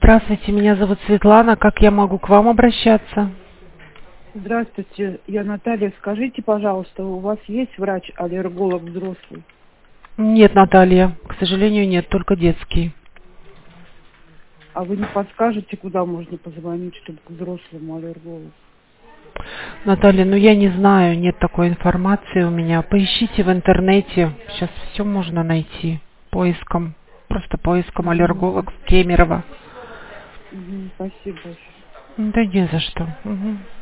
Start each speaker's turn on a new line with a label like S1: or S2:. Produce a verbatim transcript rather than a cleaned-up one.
S1: Здравствуйте, меня зовут Светлана. Как я могу к вам обращаться?
S2: Здравствуйте, я Наталья. Скажите, пожалуйста, у вас есть врач-аллерголог взрослый?
S1: Нет, Наталья, к сожалению, нет, только детский.
S2: А вы не подскажете, куда можно позвонить, чтобы к взрослому аллергологу?
S1: Наталья, ну я не знаю, нет такой информации у меня. Поищите в интернете, сейчас все можно найти поиском, просто поиском
S2: Угу.
S1: аллерголог в Кемерово.
S2: Угу, спасибо большое.
S1: Да не за что. Мгм.